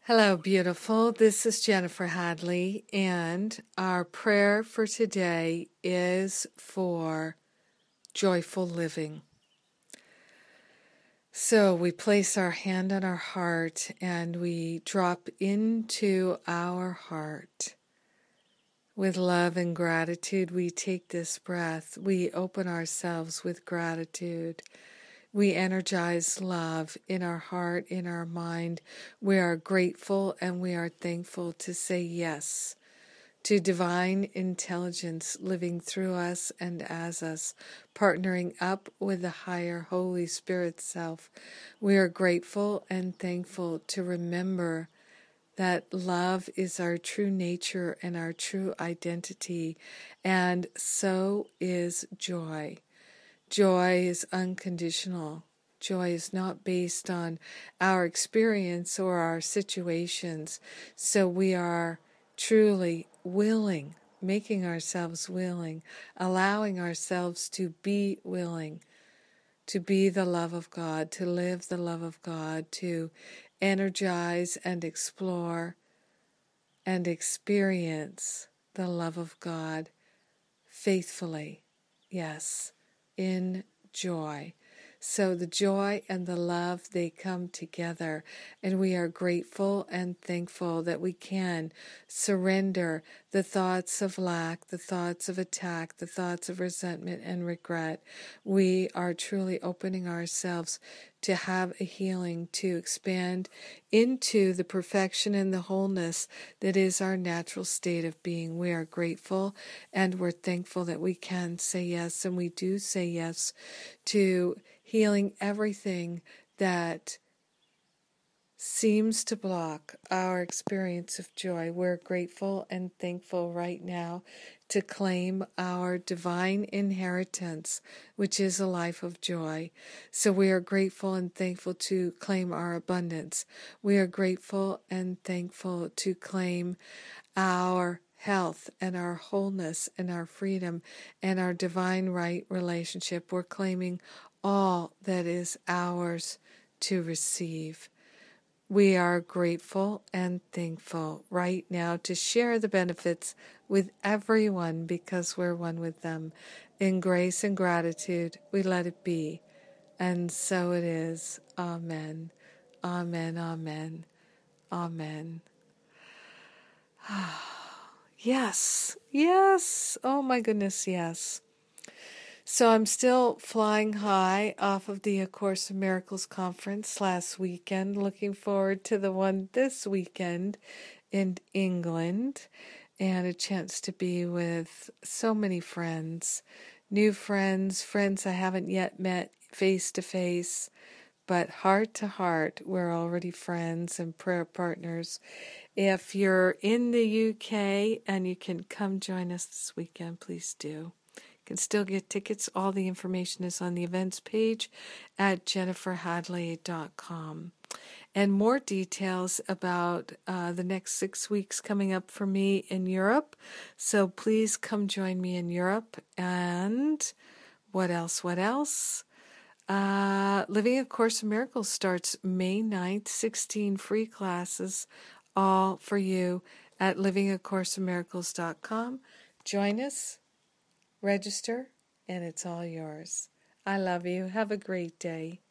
Hello, beautiful. This is Jennifer Hadley, and our prayer for today is for joyful living. So we place our hand on our heart and we drop into our heart. With love and gratitude, we take this breath. We open ourselves with gratitude. We energize love in our heart, in our mind. We are grateful and we are thankful to say yes to divine intelligence living through us and as us, partnering up with the higher Holy Spirit self. We are grateful and thankful to remember that love is our true nature and our true identity, and so is joy. Joy is unconditional. Joy is not based on our experience or our situations. So we are truly willing, making ourselves willing, allowing ourselves to be willing, to be the love of God, to live the love of God, to energize and explore and experience the love of God faithfully. Yes. In joy. So the joy and the love, they come together, and we are grateful and thankful that we can surrender the thoughts of lack, the thoughts of attack, the thoughts of resentment and regret. We are truly opening ourselves to have a healing, to expand into the perfection and the wholeness that is our natural state of being. We are grateful and we're thankful that we can say yes, and we do say yes to healing everything that seems to block our experience of joy. We're grateful and thankful right now to claim our divine inheritance, which is a life of joy. So we are grateful and thankful to claim our abundance. We are grateful and thankful to claim our health and our wholeness and our freedom and our divine right relationship. We're claiming all that is ours to receive. We are grateful and thankful right now to share the benefits with everyone because we're one with them. In grace and gratitude, we let it be. And so it is. Amen. Amen. Amen. Amen. Yes. Yes. Oh my goodness, yes. So I'm still flying high off of the A Course in Miracles conference last weekend, looking forward to the one this weekend in England, and a chance to be with so many friends, new friends, friends I haven't yet met face to face, but heart to heart, we're already friends and prayer partners. If you're in the UK and you can come join us this weekend, please do. You can still get tickets. All the information is on the events page at jenniferhadley.com. And more details about the next 6 weeks coming up for me in Europe. So please come join me in Europe. And what else? Living A Course in Miracles starts May 9th, 16 free classes, all for you at livingacourseofmiracles.com. Join us. Register, and it's all yours. I love you. Have a great day.